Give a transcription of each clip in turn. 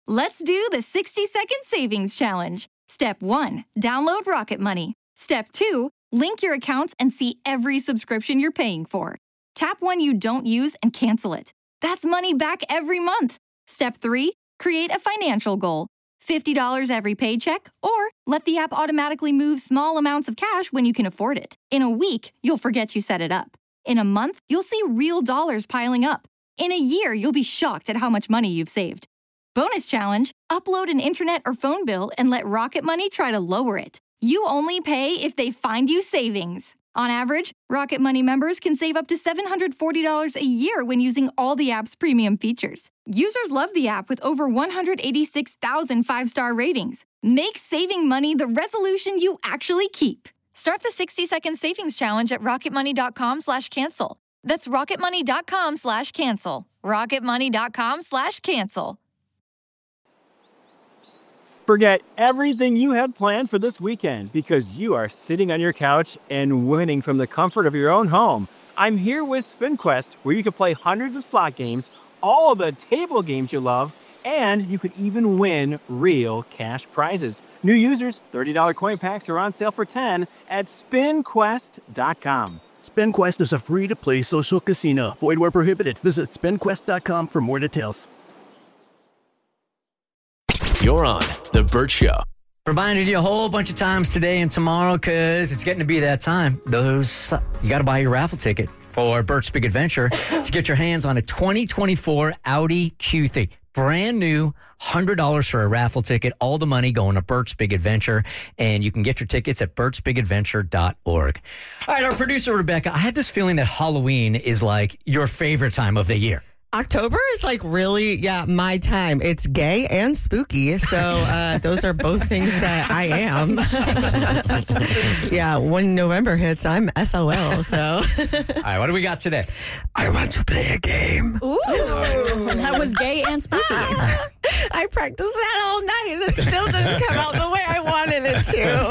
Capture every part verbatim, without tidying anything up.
Let's do the sixty second savings challenge. Step one, download Rocket Money. Step two, link your accounts and see every subscription you're paying for. Tap one you don't use and cancel it. That's money back every month. Step three, create a financial goal. fifty dollars every paycheck, or let the app automatically move small amounts of cash when you can afford it. In a week, you'll forget you set it up. In a month, you'll see real dollars piling up. In a year, you'll be shocked at how much money you've saved. Bonus challenge, upload an internet or phone bill and let Rocket Money try to lower it. You only pay if they find you savings. On average, Rocket Money members can save up to seven hundred forty dollars a year when using all the app's premium features. Users love the app with over one hundred eighty-six thousand five-star ratings. Make saving money the resolution you actually keep. Start the sixty second savings challenge at rocketmoney.com slash cancel. That's rocketmoney.com slash cancel. rocketmoney.com slash cancel. Forget everything you had planned for this weekend because you are sitting on your couch and winning from the comfort of your own home. I'm here with SpinQuest, where you can play hundreds of slot games, all of the table games you love, and you could even win real cash prizes. New users, thirty dollars coin packs are on sale for ten dollars at spin quest dot com. SpinQuest is a free-to-play social casino. Void where prohibited. Visit spin quest dot com for more details. You're on The Bert Show. Reminded you a whole bunch of times today and tomorrow because it's getting to be that time. Those you got to buy your raffle ticket for Bert's Big Adventure to get your hands on a twenty twenty-four Audi Q three. Brand new, one hundred dollars for a raffle ticket. All the money going to Bert's Big Adventure. And you can get your tickets at berts big adventure dot org. All right, our producer, Rebecca, I have this feeling that Halloween is like your favorite time of the year. October is like really, yeah, my time. It's gay and spooky. So uh, those are both things that I am. Yeah, when November hits, I'm S O L. So, all right, what do we got today? I want to play a game. Ooh, that was gay and spooky. I practiced that all night and it still didn't come out the way I wanted it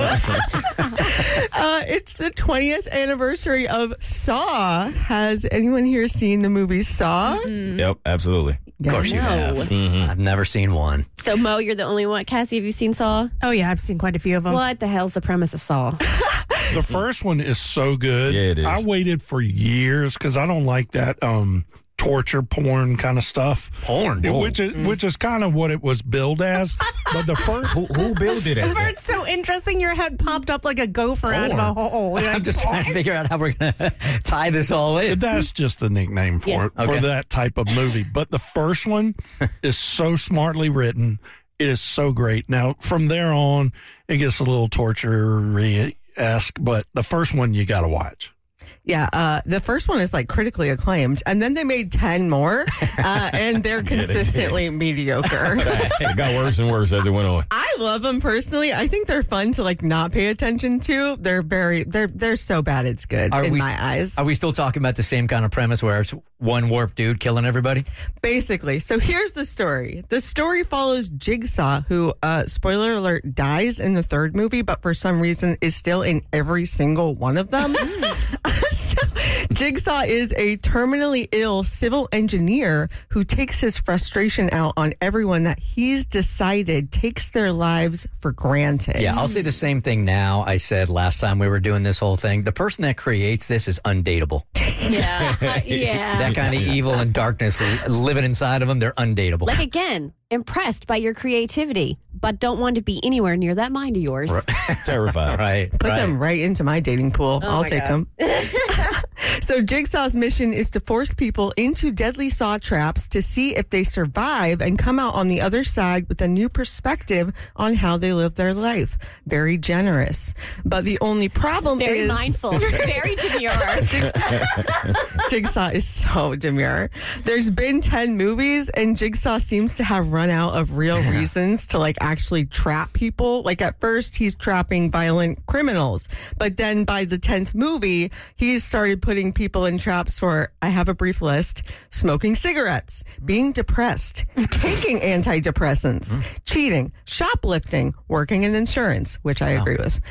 to. uh, it's the twentieth anniversary of Saw. Has anyone here seen the movie Saw? Mm-hmm. Yep, absolutely. Of course you have. Mm-hmm. I've never seen one. So, Mo, you're the only one. Cassie, have you seen Saw? Oh, yeah, I've seen quite a few of them. What the hell's the premise of Saw? The first one is so good. Yeah, it is. I waited for years because I don't like that um, torture porn kind of stuff. Porn? It, which is which is kind of what it was billed as. But the first... Who, who built it as that? It's so interesting. Your head popped up like a gopher out of a hole. You're I'm like, just trying to figure out how we're going to tie this all in. That's just the nickname for Yeah. it, Okay. for that type of movie. But the first one is so smartly written. It is so great. Now, from there on, it gets a little torture-esque, but the first one you got to watch. Yeah, uh, the first one is like critically acclaimed, and then they made ten more, uh, and they're consistently mediocre. It got worse and worse as it went on. I love them personally. I think they're fun to like not pay attention to. They're very, they're they're so bad it's good Are in we- my eyes. Are we still talking about the same kind of premise where it's one warped dude killing everybody? Basically. So here's the story. The story follows Jigsaw, who, uh, spoiler alert, dies in the third movie, but for some reason is still in every single one of them. So, Jigsaw is a terminally ill civil engineer who takes his frustration out on everyone that he's decided takes their lives for granted. Yeah, I'll say the same thing now I said last time we were doing this whole thing. The person that creates this is undateable. Yeah. Uh, yeah. That kind of evil and darkness li- living inside of them, they're undateable. Like, again, impressed by your creativity, but don't want to be anywhere near that mind of yours. Terrified. Right. Put right. them right into my dating pool. Oh I'll my take God. them. So Jigsaw's mission is to force people into deadly saw traps to see if they survive and come out on the other side with a new perspective on how they live their life. Very generous. But the only problem Very is... mindful. Very demure. Jigsaw is so demure. There's been ten movies, and Jigsaw seems to have run out of real reasons to like actually trap people. Like at first, he's trapping violent criminals, but then by the tenth movie, he's started putting people in traps for, I have a brief list, smoking cigarettes, being depressed, taking antidepressants, cheating, shoplifting, working in insurance, which I agree with,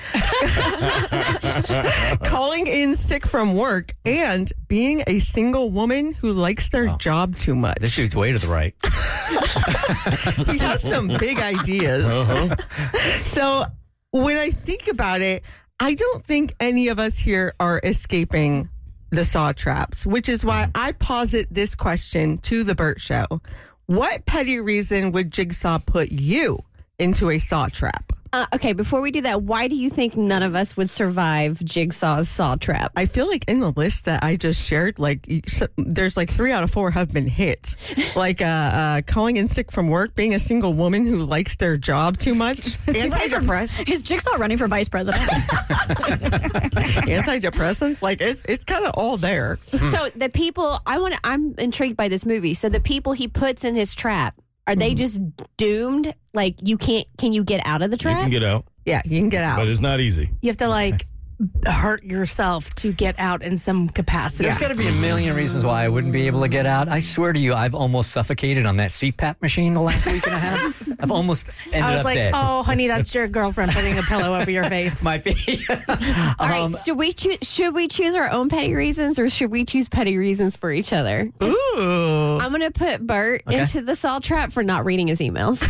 calling in sick from work, and being a single woman who likes their Oh. job too much. This dude's way to the right. He has some big ideas. Uh-huh. So when I think about it, I don't think any of us here are escaping the saw traps, which is why I posit this question to the Burt Show. What petty reason would Jigsaw put you into a saw trap? Uh, okay, before we do that, why do you think none of us would survive Jigsaw's saw trap? I feel like in the list that I just shared, like you- so- there's like three out of four have been hit. Like uh, uh, calling in sick from work, being a single woman who likes their job too much, antidepressants, Is Jigsaw running for vice president? antidepressants. Like it's it's kind of all there. So the people, I want to, I'm intrigued by this movie. So the people he puts in his trap, are they just doomed? Like you can't, can you get out of the You trap? can get out, Yeah, you can get out. but it's not easy. You have to like hurt yourself to get out in some capacity. There's got to be a million reasons why I wouldn't be able to get out. I swear to you, I've almost suffocated on that C PAP machine the last week and a half. I've almost ended I was up like, dead. oh, honey, that's your girlfriend putting a pillow over your face. Might be. All right, Um, should we choose? Should we choose our own petty reasons, or should we choose petty reasons for each other? Ooh. I'm gonna put Bert Okay. into the saw trap for not reading his emails.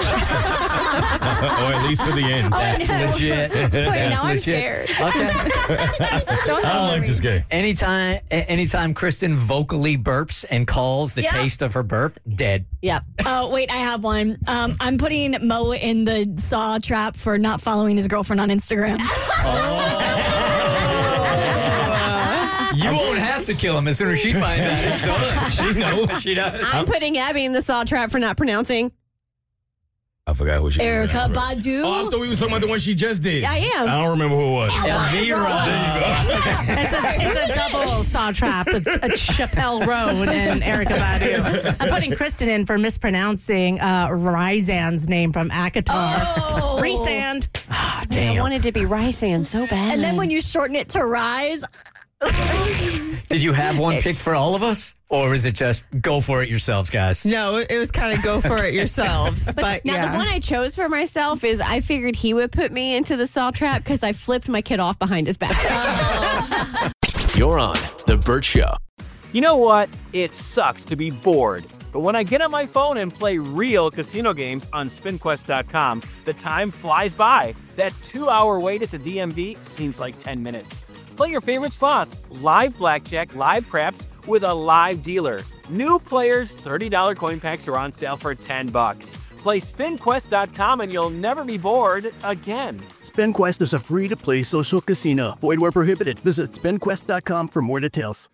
Or at least to the end. That's legit. Wait, That's now I'm legit. scared. Okay. Don't I don't like me. this guy. Anytime, a- anytime Kristen vocally burps and calls the Yeah. taste of her burp, dead. Yep. Oh, wait, I have one. Um, I'm putting Mo in the saw trap for not following his girlfriend on Instagram. You won't have to kill him as soon as she finds out. It's done. She knows. She does. I'm putting Abby in the saw trap for not pronouncing. I forgot who she was. Erica Badu. Oh, I thought we were talking about the one she just did. I am. I don't remember who it was. Elvira. It's a, it's a double saw trap with a Chappelle Roan and Erica Badu. I'm putting Kristen in for mispronouncing uh, Ryzan's name from Akatar. Oh. Rysand. I Damn. wanted to be Rysan so bad. And then when you shorten it to Rise, Did you have one picked for all of us? Or is it just go for it yourselves, guys? No, it it was kind of go for it yourselves. But now yeah. the one I chose for myself is I figured he would put me into the saw trap because I flipped my kid off behind his back. You're on The Burt Show. You know what? It sucks to be bored. But when I get on my phone and play real casino games on spin quest dot com, the time flies by. That two-hour wait at the D M V seems like ten minutes. Play your favorite slots, live blackjack, live craps, with a live dealer. New players, thirty dollars coin packs are on sale for ten bucks. Play spin quest dot com and you'll never be bored again. SpinQuest is a free-to-play social casino. Void where prohibited. Visit spin quest dot com for more details.